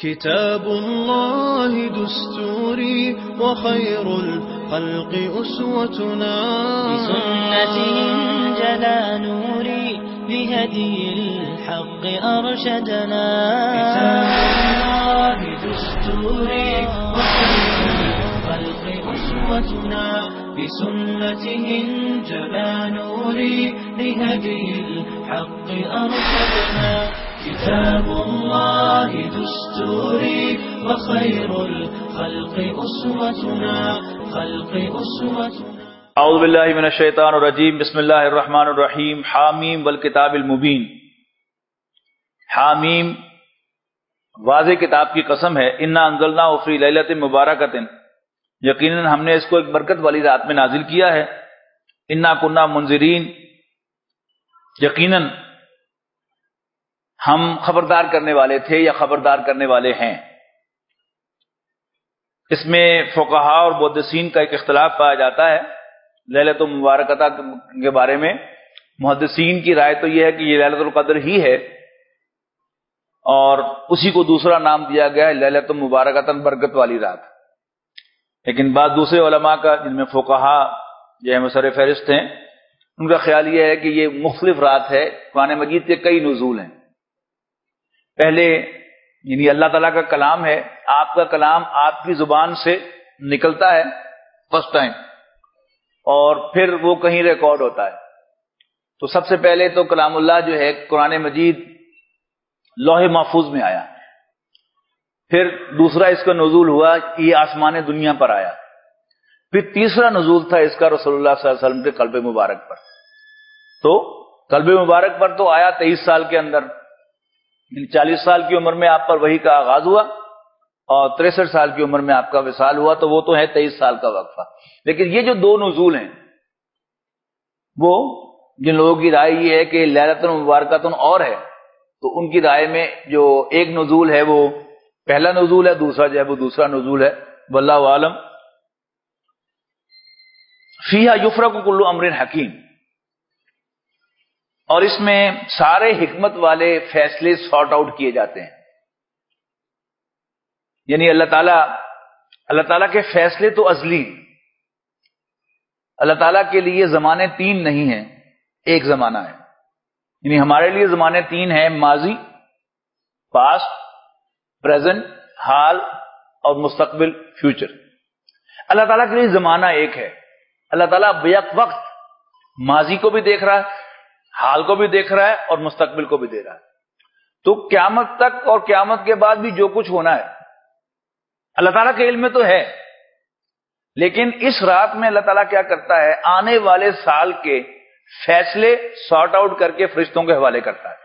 كتاب الله دستوري وخير الخلق أسوتنا بسنته انجلى نوري بهدي الحق أرشدنا كتاب الله دستوري وخير الخلق أسوتنا بسنته انجلى نوري بهدي الحق أرشدنا كتاب الله دستوري وخير الخلق أسوتنا اعوذ باللہ من الشیطان الرجیم بسم اللہ الرحمن الرحیم حامیم والکتاب المبین. حامیم واضح کتاب کی قسم ہے. انا انزلناہ فی لیلۃ مبارکۃ، یقیناً ہم نے اس کو ایک برکت والی رات میں نازل کیا ہے. انا کنا منذرین، یقیناً ہم خبردار کرنے والے تھے یا خبردار کرنے والے ہیں. اس میں فقہاء اور محدثین کا ایک اختلاف پایا جاتا ہے لیلۃ المبارکۃ کے بارے میں. محدثین کی رائے تو یہ ہے کہ یہ لیلۃ القدر ہی ہے اور اسی کو دوسرا نام دیا گیا ہے لیلۃ المبارکۃ، برکت والی رات. لیکن بعض دوسرے علماء کا، جن میں فقہاء جو ہے سر فہرست ہیں، ان کا خیال یہ ہے کہ یہ مختلف رات ہے. قرآن مجید کے کئی نزول ہیں. پہلے یعنی اللہ تعالیٰ کا کلام ہے، آپ کا کلام آپ کی زبان سے نکلتا ہے فرسٹ ٹائم، اور پھر وہ کہیں ریکارڈ ہوتا ہے. تو سب سے پہلے تو کلام اللہ جو ہے قرآن مجید لوح محفوظ میں آیا. پھر دوسرا اس کا نزول ہوا، یہ آسمان دنیا پر آیا. پھر تیسرا نزول تھا اس کا رسول اللہ صلی اللہ علیہ وسلم کے قلب مبارک پر. تو قلب مبارک پر تو آیا 23 سال کے اندر، 40 سال کی عمر میں آپ پر وحی کا آغاز ہوا اور 63 سال کی عمر میں آپ کا وصال ہوا. تو وہ تو ہے 23 سال کا وقفہ. لیکن یہ جو دو نزول ہیں، وہ جن لوگوں کی رائے یہ ہے کہ لیلۃ المبارکۃ اور ہے، تو ان کی رائے میں جو ایک نزول ہے وہ پہلا نزول ہے، دوسرا جو ہے وہ دوسرا نزول ہے. واللہ عالم. فیہا یفرق کل امر حکیم، اور اس میں سارے حکمت والے فیصلے سارٹ آؤٹ کیے جاتے ہیں. یعنی اللہ تعالیٰ کے فیصلے تو ازلی. اللہ تعالیٰ کے لیے زمانے 3 نہیں ہیں، ایک زمانہ ہے. یعنی ہمارے لیے زمانے 3 ہیں، ماضی، پاسٹ، پریزنٹ، حال اور مستقبل، فیوچر. اللہ تعالیٰ کے لیے زمانہ ایک ہے. اللہ تعالیٰ بیک وقت ماضی کو بھی دیکھ رہا ہے، حال کو بھی دیکھ رہا ہے اور مستقبل کو بھی دے رہا ہے. تو قیامت تک اور قیامت کے بعد بھی جو کچھ ہونا ہے اللہ تعالیٰ کے علم میں تو ہے. لیکن اس رات میں اللہ تعالیٰ کیا کرتا ہے، آنے والے سال کے فیصلے سارٹ آؤٹ کر کے فرشتوں کے حوالے کرتا ہے.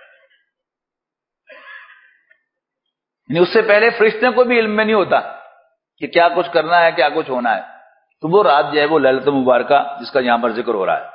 یعنی اس سے پہلے فرشتوں کو بھی علم میں نہیں ہوتا کہ کیا کچھ کرنا ہے، کیا کچھ ہونا ہے. تو وہ رات جو ہے وہ لیلۃ المبارکہ جس کا یہاں پر ذکر ہو رہا ہے.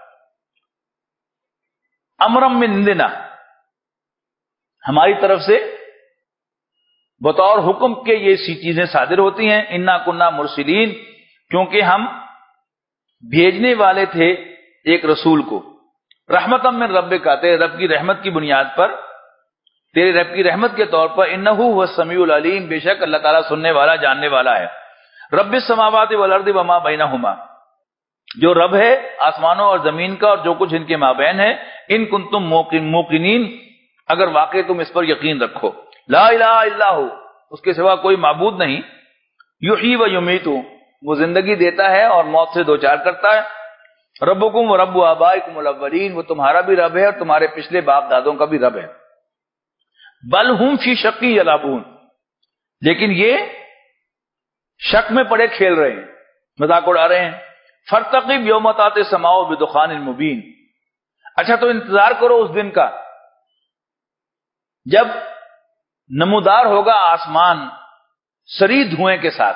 امرم من عندنا، ہماری طرف سے بطور حکم کے یہ سی چیزیں صادر ہوتی ہیں. انا کنا مرسلین، کیونکہ ہم بھیجنے والے تھے ایک رسول کو. رحمتم من ربک، تیرے رب کی رحمت کی بنیاد پر، تیرے رب کی رحمت کے طور پر. انہ هو السمیع العلیم، بے شک اللہ تعالیٰ سننے والا جاننے والا ہے. رب السماوات والارض وما بینہما، جو رب ہے آسمانوں اور زمین کا اور جو کچھ ان کے مابین ہے. ان کنتم موقنین، اگر واقع تم اس پر یقین رکھو. لا الہ الا ہو، اس کے سوا کوئی معبود نہیں. یحیی و یمیت، وہ زندگی دیتا ہے اور موت سے دوچار کرتا ہے. ربکم و رب آبائکم الاولین، وہ تمہارا بھی رب ہے اور تمہارے پچھلے باپ دادوں کا بھی رب ہے. بل ہم فی شق یلعبون، لیکن یہ شک میں پڑے کھیل رہے ہیں، مذاق اڑا رہے ہیں. فرتقب یوم تأتی السماء بدخان مبین، اچھا تو انتظار کرو اس دن کا جب نمودار ہوگا آسمان سری دھوئیں کے ساتھ.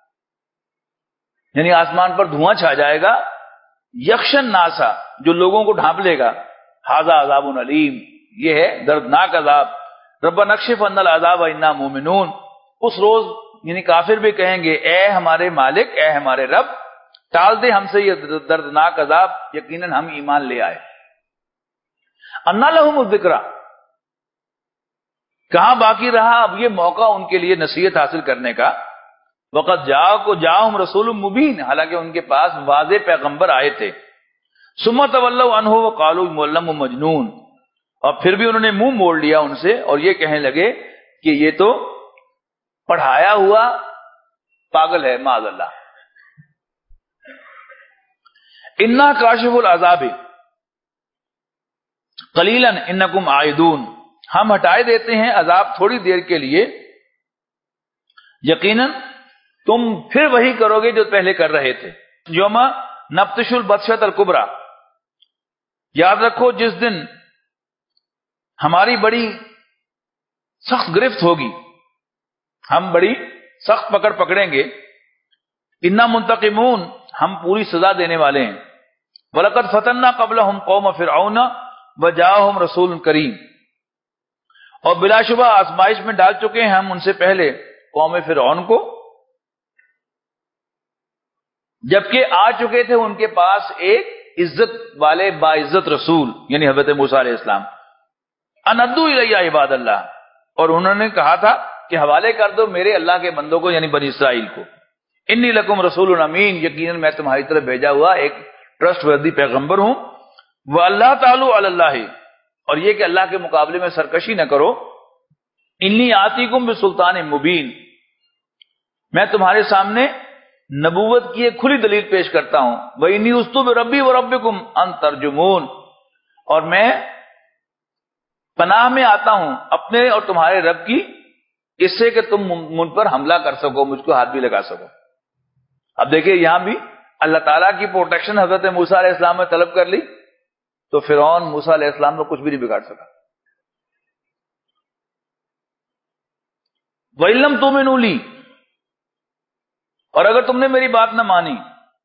یعنی آسمان پر دھواں چھا جائے گا. یخشن ناسا، جو لوگوں کو ڈھانپ لے گا. ھذا عذاب علیم، یہ ہے دردناک عذاب. ربنا اکشف عنا العذاب انا مومنون، اس روز یعنی کافر بھی کہیں گے اے ہمارے مالک، اے ہمارے رب، ٹال دے ہم سے یہ دردناک عذاب، یقیناً ہم ایمان لے آئے. انا لہم الذکر، کہاں باقی رہا اب یہ موقع ان کے لیے نصیحت حاصل کرنے کا. وقت جاءہم رسول مبین، حالانکہ ان کے پاس واضح پیغمبر آئے تھے. ثم تولوا عنہ وقالوا معلم مجنون، اور پھر بھی انہوں نے منہ موڑ لیا ان سے اور یہ کہنے لگے کہ یہ تو پڑھایا ہوا پاگل ہے، معاذ اللہ. انا کاشف العذاب قلیلا انکم عائدون، ہم ہٹائے دیتے ہیں عذاب تھوڑی دیر کے لیے، یقیناً تم پھر وہی کرو گے جو پہلے کر رہے تھے. یوم نبطش البطشۃ الکبریٰ، یاد رکھو جس دن ہماری بڑی سخت گرفت ہوگی، ہم بڑی سخت پکڑیں گے. انا منتقمون، ہم پوری سزا دینے والے ہیں. وَلَقَدْ فَتَنَّا قَبْلَهُمْ قَوْمَ فِرْعَوْنَ وَجَاءَهُمْ رَسُولٌ کریم، اور بلا شبہ آزمائش میں ڈال چکے ہیں ہم ان سے پہلے قوم فرعون کو، جبکہ آ چکے تھے ان کے پاس ایک عزت والے باعزت رسول، یعنی حضرت موسیٰ علیہ السلام. ان ادوا الی عباد اللہ، اور انہوں نے کہا تھا کہ حوالے کر دو میرے اللہ کے بندوں کو، یعنی بنی اسرائیل کو. انی لکم رسول امین، یقیناً میں تمہاری طرف بھیجا ہوا ایک ٹرسٹ وردی پیغمبر ہوں. واللہ تعالی علی اللہ، اور یہ کہ اللہ کے مقابلے میں سرکشی نہ کرو. انی آتیکم بسلطان مبین، میں تمہارے سامنے نبوت کی ایک کھلی دلیل پیش کرتا ہوں. وانی عُذْتُ بِرَبِّی وَرَبِّکُمْ ان ترجمون، اور میں پناہ میں آتا ہوں اپنے اور تمہارے رب کی، اس سے کہ تم مجھ پر حملہ کر سکو، مجھ کو ہاتھ بھی لگا سکو. اب دیکھیں یہاں بھی اللہ تعالیٰ کی پروٹیکشن حضرت موسیٰ علیہ السلام نے طلب کر لی تو فرعون موسیٰ علیہ السلام کو کچھ بھی نہیں بگاڑ سکا. وَإِن لَّمْ تُؤْمِنُوا لِي، اور اگر تم نے میری بات نہ مانی،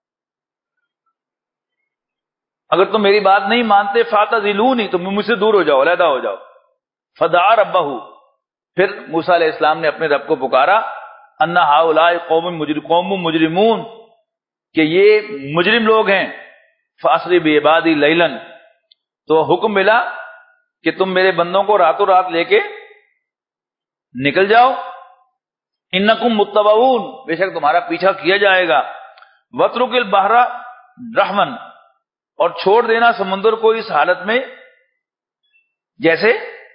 اگر تم میری بات نہیں مانتے، فَاعْتَزِلُونِی، تم مجھ سے دور ہو جاؤ، علیحدہ ہو جاؤ. فَدَعَا رَبَّهُ، پھر موسیٰ علیہ السلام نے اپنے رب کو پکارا. اَنَّ هَؤُلَاءِ قَوْمٌ مُجْرِمُونَ، کہ یہ مجرم لوگ ہیں. فَأَسْرِ بِعِبَادِی لَيْلًا، تو حکم ملا کہ تم میرے بندوں کو راتوں رات لے کے نکل جاؤ. انکم متبعون، بے شک تمہارا پیچھا کیا جائے گا. وَاتْرُکِ الْبَحْرَ رَحْمًا، اور چھوڑ دینا سمندر کو اس حالت میں جیسے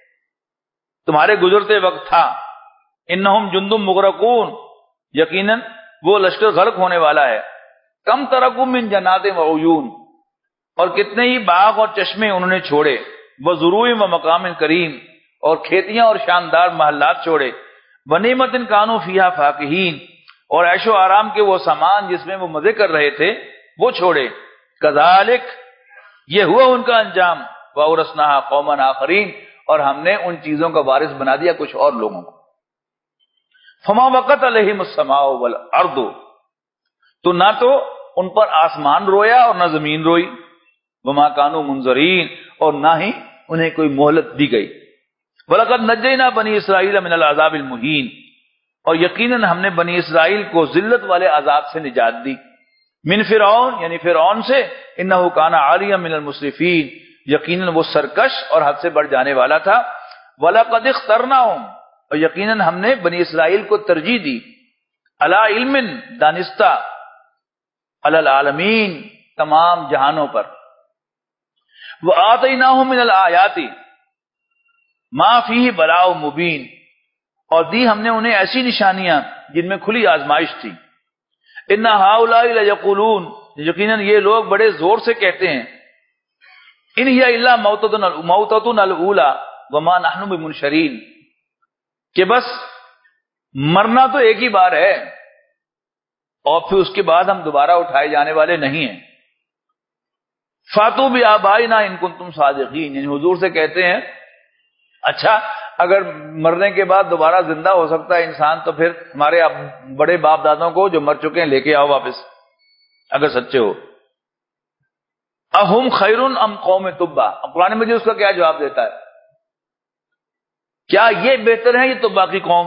تمہارے گزرتے وقت تھا. انہم جند مغرقون، یقیناً وہ لشکر غرق ہونے والا ہے. کم ترکوا من جنات وعیون، اور کتنے ہی باغ اور چشمے انہوں نے چھوڑے. وزروع ومقام کریم، اور کھیتیاں اور شاندار محلات چھوڑے. ونعمت کانوا فیہا فاکہین، اور عیش و آرام کے وہ سامان جس میں وہ مزے کر رہے تھے وہ چھوڑے. کذالک، یہ ہوا ان کا انجام. وَأَوْرَثْنَاهَا قَوْمًا آخَرِينَ، اور ہم نے ان چیزوں کا وارث بنا دیا کچھ اور لوگوں کو. فما وقت علیہم السماء والارض، تو نہ تو ان پر آسمان رویا اور نہ زمین روئی. وما كانوا منظرین، اور نہ ہی انہیں کوئی مہلت دی گئی. وَلَقَدْ نَجَّيْنَا بَنِي إِسْرَائِيلَ مِنَ الْعَذَابِ الْمُهِينِ، اور یقیناً ہم نے بنی اسرائیل کو ذلت والے عذاب سے نجات دی. من فرعون، یعنی فرعون سے. انه كان عاليا من المسرفين، یقیناً وہ سرکش اور حد سے بڑھ جانے والا تھا. وَلَقَدْ اخْتَرْنَاهُمْ، اور یقیناً ہم نے بنی اسرائیل کو ترجیح دی. عَلَىٰ عِلْمٍ، دانستہ. عَلَى الْعَالَمِينَ، تمام جہانوں پر. وَآتَيْنَاهُمْ مِنَ الْآيَاتِ مَا فِيهِ بَلَاءٌ مُبِينٌ، اور دی ہم نے انہیں ایسی نشانیاں جن میں کھلی آزمائش تھی. إِنَّ هَؤُلَاءِ لَيَقُولُونَ، یقیناً یہ لوگ بڑے زور سے کہتے ہیں. إِنْ هِيَ إِلَّا مَوْتَتُنَا الْأُولَىٰ وَمَا نَحْنُ بِمُنشَرِينَ، کہ بس مرنا تو ایک ہی بار ہے اور پھر اس کے بعد ہم دوبارہ اٹھائے جانے والے نہیں ہیں. فَاتُوا بِآبَائِنَا إِن كُنتُمْ صَادِقِينَ، یعنی حضور سے کہتے ہیں اچھا اگر مرنے کے بعد دوبارہ زندہ ہو سکتا ہے انسان تو پھر ہمارے بڑے باپ دادوں کو جو مر چکے ہیں لے کے آؤ واپس اگر سچے ہو. اہم خیر ام قوم تبع، قرآن مجید اس کا کیا جواب دیتا ہے؟ کیا یہ بہتر ہے یہ تبع کی قوم؟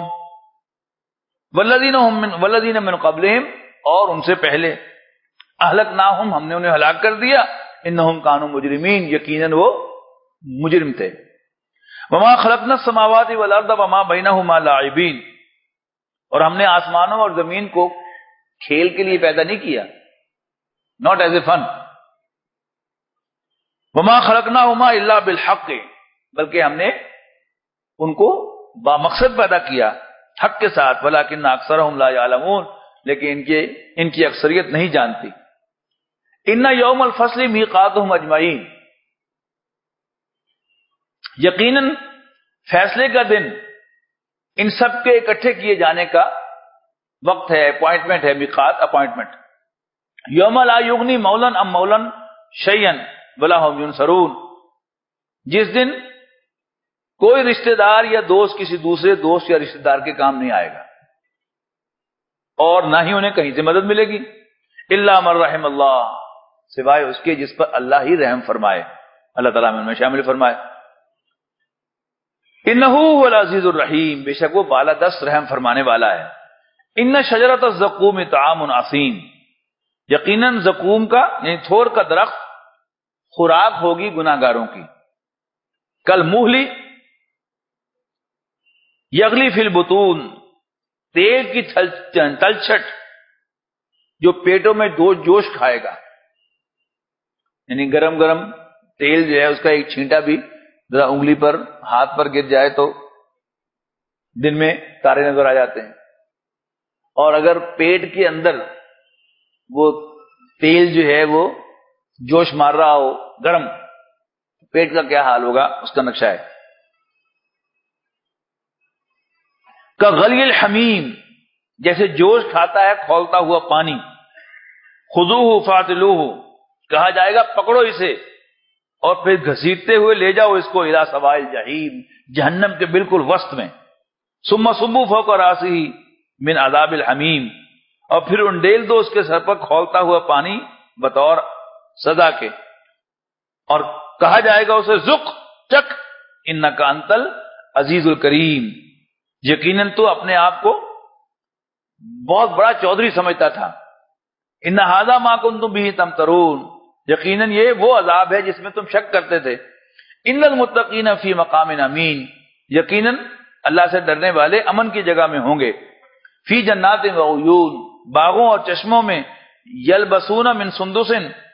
والذین من قبلہم، اور ان سے پہلے. اہلکناہم، ہم نے انہیں ہلاک کر دیا. انہم کانوا مجرمین، یقیناً وہ مجرم تھے. وما خلقنا السماوات والارض وما بینہما لاعبین، اور ہم نے آسمانوں اور زمین کو کھیل کے لیے پیدا نہیں کیا، not as a fun. وما خلقناہما الا بالحق، بلکہ ہم نے ان کو بامقصد پیدا کیا، حق کے ساتھ. ولکن اکثرهم لا یعلمون، لیکن ان کی اکثریت نہیں جانتی. ان یوم الفصل میقاتهم اجمعین، یقیناً فیصلے کا دن ان سب کے اکٹھے کیے جانے کا وقت ہے، اپوائنٹمنٹ ہے، میقات اپوائنٹمنٹ. یوم لا یغنی مولا عن مولا شیئا ولا هم ینصرون، جس دن کوئی رشتہ دار یا دوست کسی دوسرے دوست یا رشتہ دار کے کام نہیں آئے گا، اور نہ ہی انہیں کہیں سے مدد ملے گی. الا من رحم اللہ، سوائے اس کے جس پر اللہ ہی رحم فرمائے، اللہ تعالیٰ میں شامل فرمائے. انہ هو العزیز الرحیم، بے شک وہ بالادست رحم فرمانے والا ہے. ان شجرۃ الزقوم طعام عظیم، یقیناً زقوم کا یعنی تھور کا درخت خوراک ہوگی گناہگاروں کی. کل موہلی یغلی فی البطون، تیل کی تلچھٹ جو پیٹوں میں جوش کھائے گا، یعنی گرم گرم تیل جو ہے اس کا ایک چھینٹا بھی ذرا انگلی پر ہاتھ پر گر جائے تو دن میں تارے نظر آ جاتے ہیں، اور اگر پیٹ کے اندر وہ تیل جو ہے وہ جوش مار رہا ہو گرم، پیٹ کا کیا حال ہوگا اس کا نقشہ ہے. کغلی الحمیم، جیسے جوش کھاتا ہے کھولتا ہوا پانی. خذوہ فاعتلوہ، کہا جائے گا پکڑو اسے اور پھر گھسیٹتے ہوئے لے جاؤ اس کو الی سواء الجحیم، جہنم کے بالکل وسط میں. ثم صبوا فوق راسہ من عذاب الحمیم، اور پھر انڈیل دو اس کے سر پر کھولتا ہوا پانی بطور سزا کے، اور کہا جائے گا اسے ذق، چک، انک انت العزیز الکریم، یقیناً تو اپنے آپ کو بہت بڑا چودھری سمجھتا تھا. ان ھذا ما کنتم بہ تمترون، یقیناً یہ وہ عذاب ہے جس میں تم شک کرتے تھے. ان المتقین فی مقام امین، یقیناً اللہ سے ڈرنے والے امن کی جگہ میں ہوں گے. فی جنات و عیون، باغوں اور چشموں میں. یلبسون من سندس،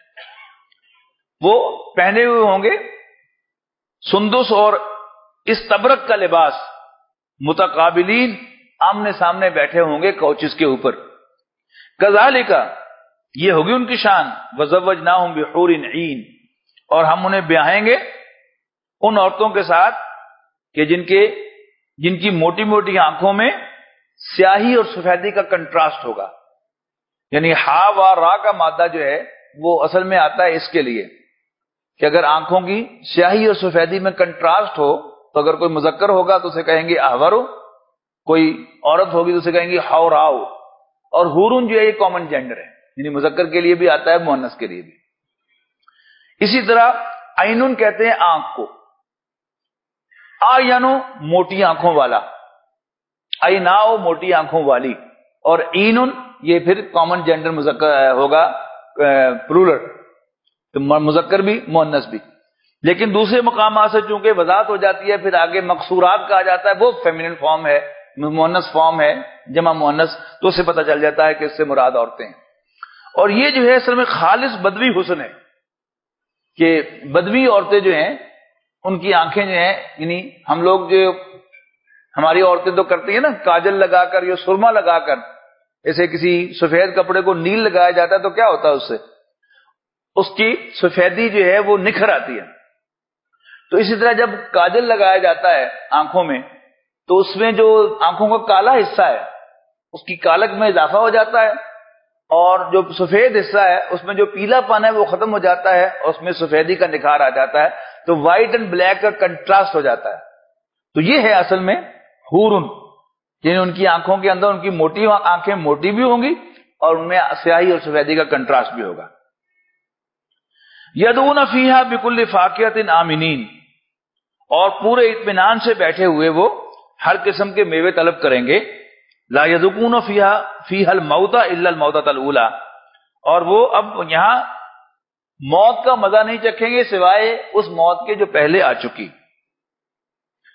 وہ پہنے ہوئے ہوں گے سندس اور استبرق کا لباس. متقابلین، آمنے سامنے بیٹھے ہوں گے کوچز کے اوپر. کذالک، یہ ہوگی ان کی شان. وزوجناہم بحور عین، اور ہم انہیں بیاہیں گے ان عورتوں کے ساتھ کہ جن کی موٹی موٹی آنکھوں میں سیاہی اور سفیدی کا کنٹراسٹ ہوگا. یعنی ہا و را کا مادہ جو ہے وہ اصل میں آتا ہے اس کے لیے کہ اگر آنکھوں کی سیاہی اور سفیدی میں کنٹراسٹ ہو تو اگر کوئی مذکر ہوگا تو اسے کہیں گے احورو، کوئی عورت ہوگی تو اسے کہیں گے حوراؤ. اور حورن جو ہے یہ کامن جینڈر ہے، یعنی مذکر کے لیے بھی آتا ہے مؤنث کے لیے بھی. اسی طرح عینن کہتے ہیں آنکھ کو. آینو موٹی آنکھوں والا، عیناؤ موٹی آنکھوں والی، اور اینن یہ پھر کامن جینڈر مذکر ہوگا پلورل، تو مذکر بھی مؤنث بھی. لیکن دوسرے مقامات سے چونکہ وضاحت ہو جاتی ہے پھر آگے مقصورات کہا جاتا ہے، وہ فیمینن فارم ہے، مؤنث فارم ہے، جمع مؤنث، تو اسے پتہ چل جاتا ہے کہ اس سے مراد عورتیں ہیں. اور یہ جو ہے اصل میں خالص بدوی حسن ہے کہ بدوی عورتیں جو ہیں ان کی آنکھیں جو ہیں، یعنی ہم لوگ جو ہماری عورتیں تو کرتی ہیں نا کاجل لگا کر یا سرما لگا کر، ایسے کسی سفید کپڑے کو نیل لگایا جاتا ہے تو کیا ہوتا ہے اس سے، اس کی سفیدی جو ہے وہ نکھر آتی ہے. تو اسی طرح جب کاجل لگایا جاتا ہے آنکھوں میں تو اس میں جو آنکھوں کا کالا حصہ ہے اس کی کالک میں اضافہ ہو جاتا ہے، اور جو سفید حصہ ہے اس میں جو پیلا پن ہے وہ ختم ہو جاتا ہے اور اس میں سفیدی کا نکھار آ جاتا ہے، تو وائٹ اینڈ بلیک کا کنٹراسٹ ہو جاتا ہے. تو یہ ہے اصل میں حورن، یعنی ان کی آنکھوں کے اندر ان کی موٹی آنکھیں موٹی بھی ہوں گی اور ان میں سیاہی اور سفیدی کا کنٹراسٹ بھی ہوگا. یدعون فیہا بکل فاکہۃ آمنین، اور پورے اطمینان سے بیٹھے ہوئے وہ ہر قسم کے میوے طلب کریں گے. لا یذوقون فیہا الموت الا الموتۃ الاولی، اور وہ اب یہاں موت کا مزہ نہیں چکھیں گے سوائے اس موت کے جو پہلے آ چکی.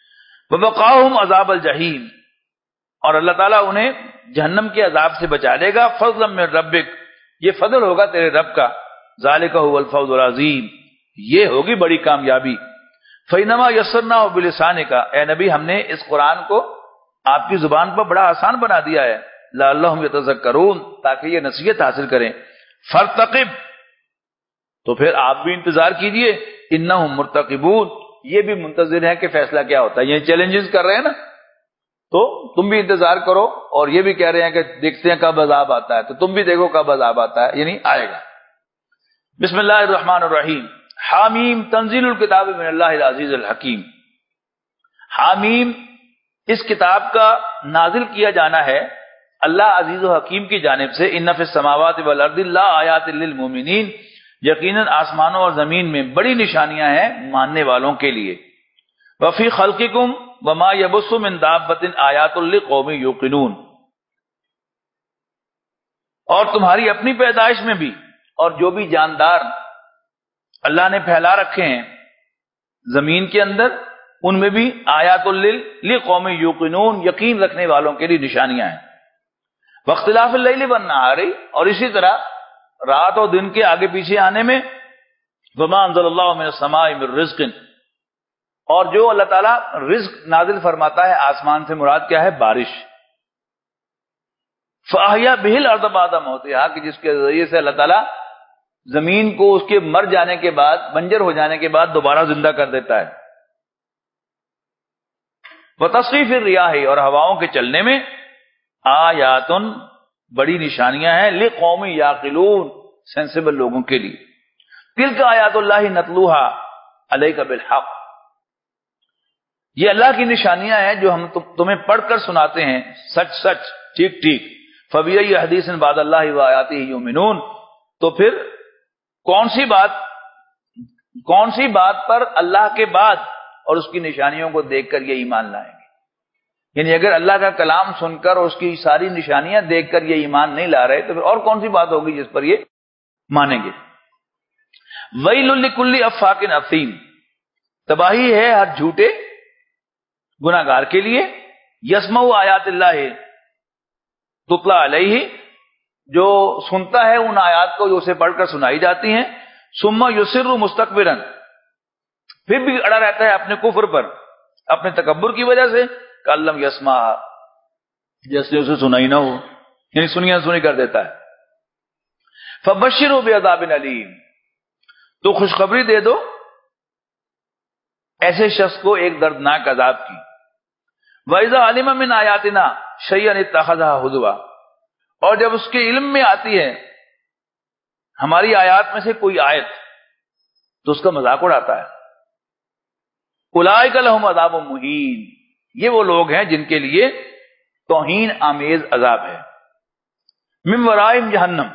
وَبَقَاهُمْ عَذَابَ الْجَحِيمِ، اور اللہ تعالیٰ انہیں جہنم کے عذاب سے بچا لے گا. فضلا من ربک، یہ فضل ہوگا تیرے رب کا. ذالک هو الفوز العظیم، یہ ہوگی بڑی کامیابی. فَإِنَّمَا يَسَّرْنَاهُ بِلِسَانِكَ، اے نبی ہم نے اس قرآن کو آپ کی زبان پر بڑا آسان بنا دیا ہے. لَعَلَّهُمْ يَتَذَكَّرُونَ، تاکہ یہ نصیحت حاصل کریں. فَارْتَقِبْ، تو پھر آپ بھی انتظار کیجئے. اِنَّهُمْ مُرْتَقِبُونَ، یہ بھی منتظر ہیں کہ فیصلہ کیا ہوتا ہے. یہ چیلنجز کر رہے ہیں نا، تو تم بھی انتظار کرو، اور یہ بھی کہہ رہے ہیں کہ دیکھتے ہیں کب عذاب آتا ہے، تو تم بھی دیکھو کب عذاب آتا ہے، یعنی آئے گا. بسم اللہ الرحمن الرحیم. حامیم، تنزیل الکتاب من اللہ العزیز الحکیم. حامیم، اس کتاب کا نازل کیا جانا ہے اللہ عزیز و حکیم کی جانب سے. ان فی السماوات والارض لآیات للمؤمنین، یقیناً آسمانوں اور زمین میں بڑی نشانیاں ہیں ماننے والوں کے لیے. وفی خلقکم وما یبث من دابۃ آیات لقوم یوقنون، اور تمہاری اپنی پیدائش میں بھی اور جو بھی جاندار اللہ نے پھیلا رکھے ہیں زمین کے اندر، ان میں بھی آیات لقوم یوقنون، یقین رکھنے والوں کے لیے نشانیاں ہیں. واختلاف اللیل والنہار، اور اسی طرح رات اور دن کے آگے پیچھے آنے میں. وما انزل اللہ من السماء من رزق، اور جو اللہ تعالیٰ رزق نازل فرماتا ہے آسمان سے مراد کیا ہے؟ بارش. فاحیا بہ الارض بعد موتہا، کہ جس کے ذریعے سے اللہ تعالیٰ زمین کو اس کے مر جانے کے بعد، بنجر ہو جانے کے بعد دوبارہ زندہ کر دیتا ہے. وتصریف الریاح، اور ہواؤں کے چلنے میں آیات، بڑی نشانیاں ہیں لقوم یعقلون، سینسیبل لوگوں کے لیے. تلک آیات اللہ نتلوہا علیک بالحق، یہ اللہ کی نشانیاں ہیں جو ہم تمہیں پڑھ کر سناتے ہیں سچ سچ، ٹھیک ٹھیک. فبأي حدیث بعد اللہ وآیاتہ یؤمنون، تو پھر کون سی بات پر اللہ کے بعد اور اس کی نشانیوں کو دیکھ کر یہ ایمان لائیں گے. یعنی اگر اللہ کا کلام سن کر اور اس کی ساری نشانیاں دیکھ کر یہ ایمان نہیں لا رہے، تو پھر اور کون سی بات ہوگی جس پر یہ مانیں گے. ویل لکل افاک اثیم، تباہی ہے ہر جھوٹے گناہگار کے لیے. یسمع آیات اللہ تتلی علیہ، جو سنتا ہے ان آیات کو جو اسے پڑھ کر سنائی جاتی ہیں. ثم یصر مستکبرا، پھر بھی اڑا رہتا ہے اپنے کفر پر، اپنے تکبر کی وجہ سے. کلم یسمع، جیسے اسے سنائی نہ ہو، یعنی سنیا سنی کر دیتا ہے. فبشروا بعذاب علیم، تو خوشخبری دے دو ایسے شخص کو ایک دردناک عذاب کی. وَإِذَا عَلِمَ مِنْ آیَاتِنَا شَيْئًا اتَّخَذَهَا هُزُوًا، اور جب اس کے علم میں آتی ہے ہماری آیات میں سے کوئی آیت تو اس کا مذاق اڑاتا ہے. اولئک لہم عذاب مہین، یہ وہ لوگ ہیں جن کے لیے توہین آمیز عذاب ہے. من ورائہم جہنم،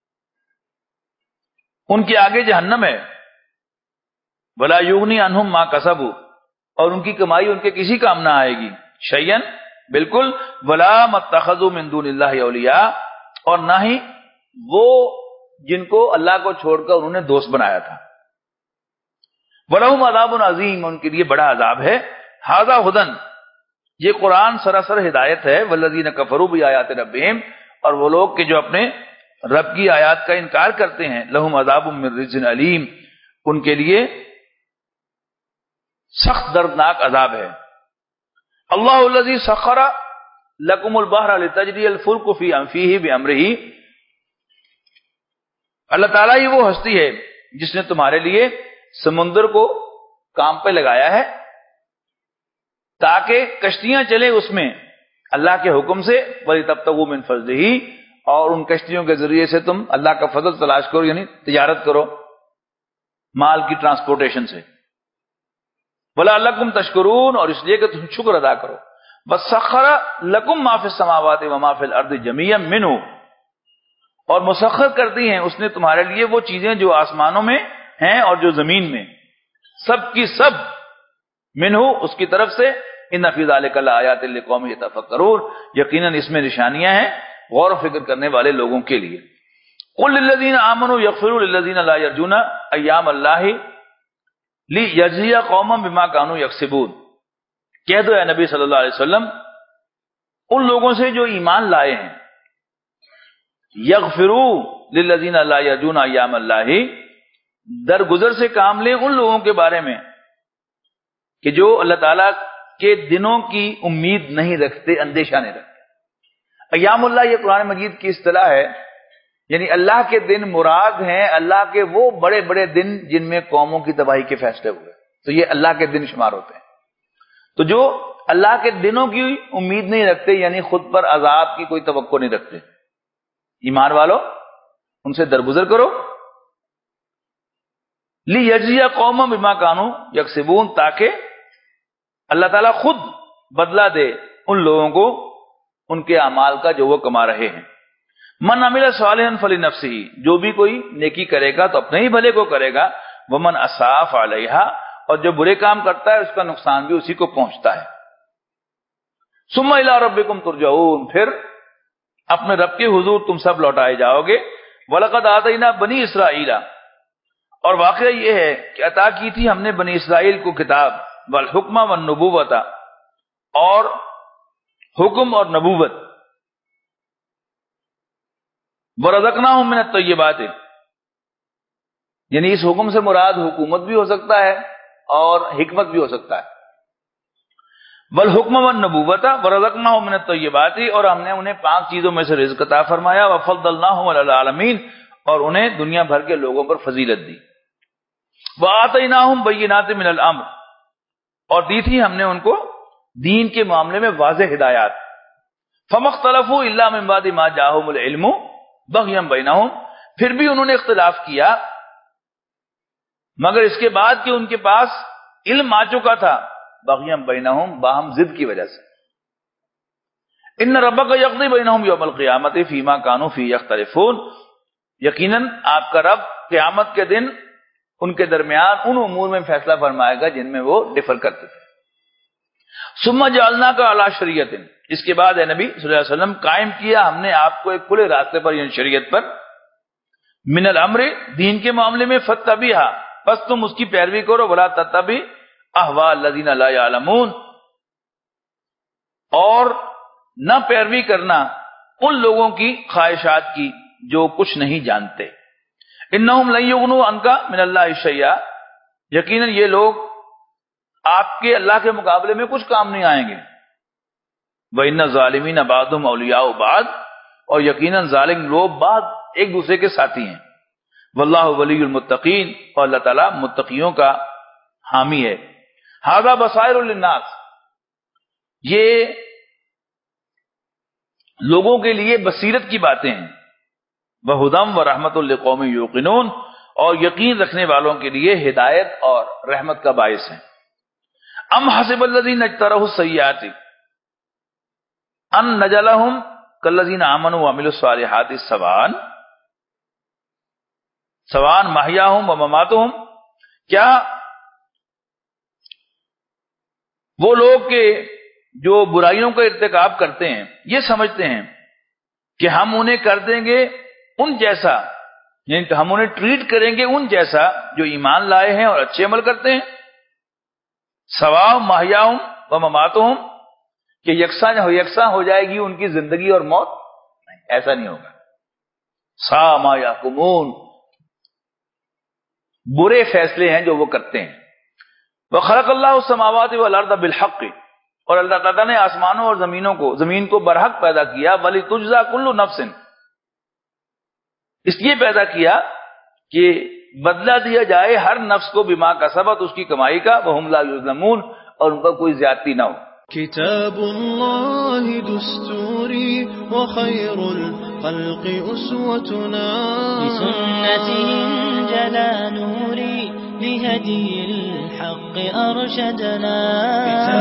ان کے آگے جہنم ہے. ولا یغنی عنہم ما کسبوا، اور ان کی کمائی ان کے کسی کام نہ آئے گی. شیئن، بالکل. ولا متخذوا من دون اللہ اولیاء، اور نہ ہی وہ جن کو اللہ کو چھوڑ کر انہوں نے دوست بنایا تھا. ولہم عذاب عظیم، ان کے لیے بڑا عذاب ہے. ھذا ھدی، یہ قرآن سراسر ہدایت ہے. والذین کفروا بآیات ربہم، اور وہ لوگ کہ جو اپنے رب کی آیات کا انکار کرتے ہیں. لہم عذاب من رجز علیم، ان کے لیے سخت دردناک عذاب ہے. اللہ الذی سخر لکم البحر لتجری الفلک فیہ بامرہ، اللہ تعالیٰ ہی وہ ہستی ہے جس نے تمہارے لیے سمندر کو کام پہ لگایا ہے تاکہ کشتیاں چلیں اس میں اللہ کے حکم سے. وَلِتَبْتَغُوا مِنْ فَضْلِهِ، اور ان کشتیوں کے ذریعے سے تم اللہ کا فضل تلاش کرو، یعنی تجارت کرو مال کی ٹرانسپورٹیشن سے. وَلَعَلَّكُمْ تَشْكُرُونَ، اور اس لیے کہ تم شکر ادا کرو. وَسَخَّرَ لَكُمْ مَا فِي السَّمَاوَاتِ وَمَا فِي الْأَرْضِ جَمِيعًا مِّنْهُ، اور مسخر کر دی ہیں اس نے تمہارے لیے وہ چیزیں جو آسمانوں میں ہیں اور جو زمین میں، سب کی سب. منہ، اس کی طرف سے. ان فی ذلک لآیات لقوم یتفکرون، یقیناً اس میں نشانیاں ہیں غور و فکر کرنے والے لوگوں کے لیے. قل للذین آمنوا یغفروا للذین لا یرجون ایام اللہ لیجزی قوما بما کانوا یکسبون، کہہ دو اے نبی صلی اللہ علیہ وسلم ان لوگوں سے جو ایمان لائے ہیں، یغفروا للذین لا یرجون ایام اللہ، درگزر سے کام لیں ان لوگوں کے بارے میں کہ جو اللہ تعالیٰ کے دنوں کی امید نہیں رکھتے، اندیشہ نہیں رکھتے۔ ایام اللہ یہ قرآن مجید کی اصطلاح ہے، یعنی اللہ کے دن مراد ہیں اللہ کے وہ بڑے بڑے دن جن میں قوموں کی تباہی کے فیصلے ہوئے، تو یہ اللہ کے دن شمار ہوتے ہیں۔ تو جو اللہ کے دنوں کی امید نہیں رکھتے، یعنی خود پر عذاب کی کوئی توقع نہیں رکھتے، ایمان والو ان سے درگزر کرو۔ لیجزی قوم بما کانوا یکسبون، تاکہ اللہ تعالیٰ خود بدلہ دے ان لوگوں کو ان کے اعمال کا جو وہ کما رہے ہیں۔ من عمل صالحا فلنفسہ، جو بھی کوئی نیکی کرے گا تو اپنے ہی بھلے کو کرے گا، ومن اساء فعلیہا، اور جو برے کام کرتا ہے اس کا نقصان بھی اسی کو پہنچتا ہے۔ ثم الی ربکم ترجعون، پھر اپنے رب کے حضور تم سب لوٹائے جاؤ گے۔ وَلَقَدْ آتَيْنَا بنی اسرائیل، اور واقعہ یہ ہے کہ عطا کی تھی ہم نے بنی اسرائیل کو کتاب، والحکم والنبوۃ، اور حکم اور نبوت، وَرَزَقْنَاهُم مِّنَ الطَّيِّبَاتِ، یعنی اس حکم سے مراد حکومت بھی ہو سکتا ہے اور حکمت بھی ہو سکتا ہے۔ والحکم والنبوۃ ورزقناہم من الطیبات، اور ہم نے انہیں 5 چیزوں میں سے رزق عطا فرمایا، وفضلناہم علی العالمین، اور انہیں دنیا بھر کے لوگوں پر فضیلت دی۔ وآتیناہم بینات من الامر، اور دی تھی ہم نے ان کو دین کے معاملے میں واضح ہدایات۔ فما اختلفوا الا من بعد ما جاءہم العلم بغیا بینہم، پھر بھی انہوں نے اختلاف کیا مگر اس کے بعد کہ ان کے پاس علم آ چکا تھا، بغیا بینہم، باہم ضد کی وجہ سے۔ ان ربک یقضی بینہم یوم القیامت فیما کانوا فیہ یختلفون، یقیناً آپ کا رب قیامت کے دن ان کے درمیان ان امور میں فیصلہ فرمائے گا جن میں وہ ڈفر کرتے تھے۔ ثم جعلناک علی شریعت، اس کے بعد اے نبی صلی اللہ علیہ وسلم قائم کیا ہم نے آپ کو ایک کھلے راستے پر، یعنی شریعت پر، من الامر، دین کے معاملے میں، فتبعھا، بس تم اس کی پیروی کرو، ولا تتبع احواء الذین لا یعلمون، اور نہ پیروی کرنا ان لوگوں کی خواہشات کی جو کچھ نہیں جانتے۔ انہم لن یغنوا عنک من اللہ شیئا، یقیناً یہ لوگ آپ کے اللہ کے مقابلے میں کچھ کام نہیں آئیں گے۔ وَإِنَّ الظَّالِمِينَ بَعْضُهُمْ أَوْلِيَاءُ بَعْضٍ، اور یقیناً ظالم لوگ بعض ایک دوسرے کے ساتھی ہیں۔ واللہ ولی المتقین، اور اللہ تعالیٰ متقیوں کا حامی ہے۔ ھذا بصائر للناس، یہ لوگوں کے لیے بصیرت کی باتیں ہیں۔ وہدی ورحمۃ لقوم یوقنون، اور یقین رکھنے والوں کے لیے ہدایت اور رحمت کا باعث ہیں۔ ام حسب الذین اجترحوا السیئات ان نجعلہم کالذین آمنوا وعملوا الصالحات سواء محیاہم ومماتہم، کیا وہ لوگ کہ جو برائیوں کا ارتکاب کرتے ہیں یہ سمجھتے ہیں کہ ہم انہیں کر دیں گے ان جیسا، یعنی ہم انہیں ٹریٹ کریں گے ان جیسا جو ایمان لائے ہیں اور اچھے عمل کرتے ہیں، سواء محیاہم ومماتہم، کہ یکساں ہو جائے گی ان کی زندگی اور موت، نہیں، ایسا نہیں ہوگا۔ ساء ما یحکمون، برے فیصلے ہیں جو وہ کرتے ہیں۔ وخلق اللہ السماوات والارض بالحق، اور اللہ تعالیٰ نے آسمانوں اور زمین کو برحق پیدا کیا۔ وَلِتُجْزَى كُلُّ نَفْسٍ، اس لیے پیدا کیا کہ بدلہ دیا جائے ہر نفس کو بما کسبت، اس کی کمائی کا، وَهُمْ لَا يُظْلَمُونَ، اور ان پر کوئی زیادتی نہ ہو۔ كتاب الله دستوري وخير الخلق أسوتنا، بسنته جلا نوري، بهدي الحق أرشدنا.